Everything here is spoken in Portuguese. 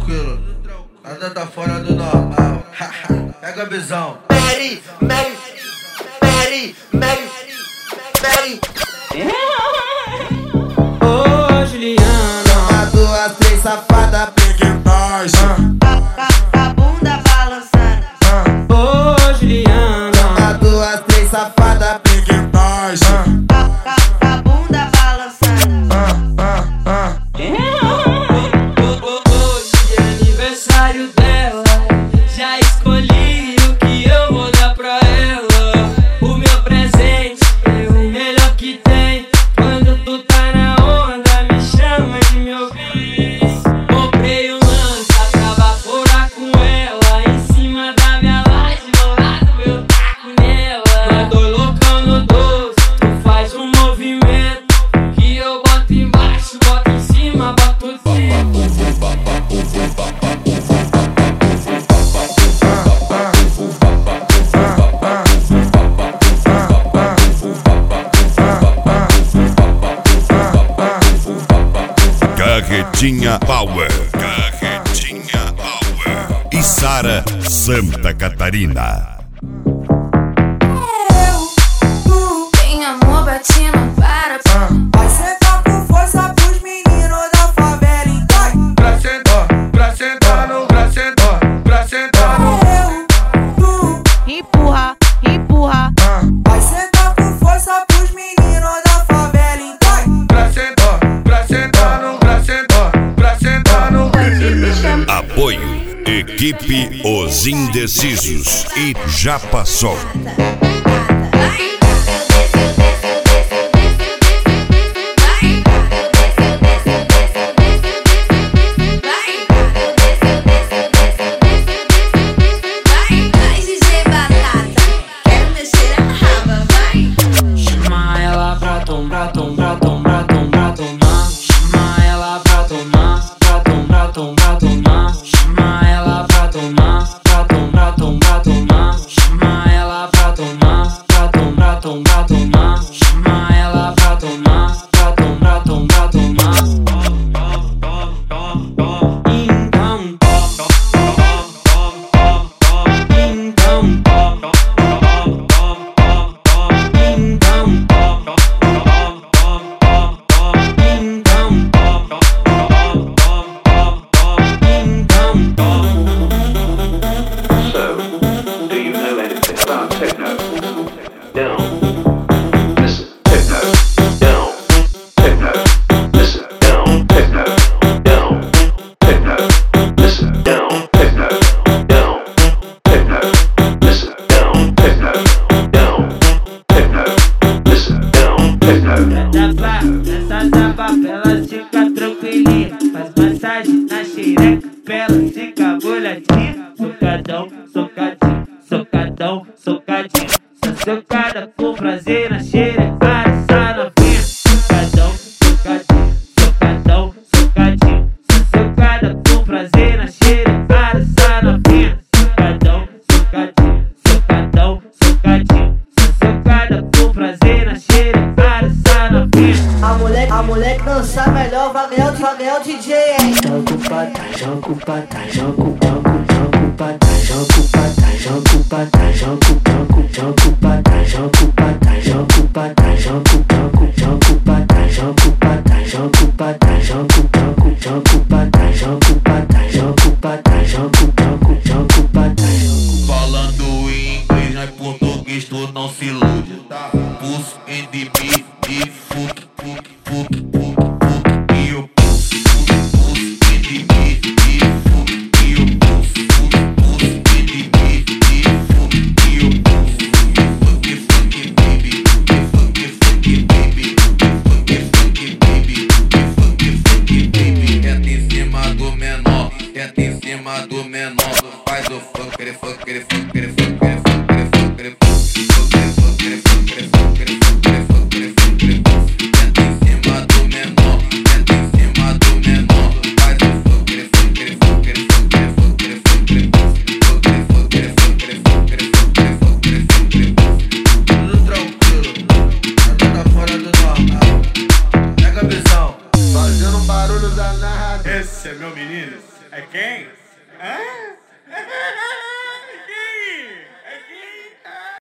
tranquilo, nada tá fora do normal. Pega a visão. Mary. Ô, Juliana. Uma, duas, três, safada, pegue nós. A bunda balançando. Ô, Juliana. Uma, duas, três, safada, pegue nós. A bunda balançando. Hoje é aniversário dela. Já escolhi o que eu vou dar pra ela. O meu presente é o melhor que tem. Quando tu tá na onda, me chama de meu bem. Comprei um lança pra vaporar com ela. Em cima da minha laje, do lado eu taco nela. Mandou loucão no doce, tu faz um movimento que eu boto embaixo, boto em cima, boto dentro. Carretinha Power. E Sara, Santa Catarina. Tem amor batendo para. Vai sentar com força pros meninos da favela, então. Pra sentar no. Empurra. Vai sentar com força pros meninos da favela, então. Pra sentar no. Apoio. Equipe Os Indecisos e Já Passou. Vai, DJ Batata, quero mexer a raba, vai. Chama ela pra tomar. Chama ela pra tomar. Chama ela pra tomar. Chama ela pra tomar. Chama ela pra tomar. Essa tapa pra ela fica tranquilinha. Faz massagem na xereca pra ela ficar molhadinha. Socadão. Sou socada com prazer na xereca dessa novinha. Socadão. Sou socada com prazer na xereca dessa novinha. Socadão. Sou socada com prazer na xereca dessa novinha. A mulher que dançar melhor vai ganhar o DJ, hein? Falando em inglês, mas português tu não se ilude. Pulse in the beat, e fuck. E o pulse in the beat, e fuck. E o pulse in the beat, e fuck. E o pulse, fuck baby, fuck baby, fuck baby. Tenta em cima do menor, faz o fuck. Fazendo barulho danado. Esse é meu menino. É quem? Ah!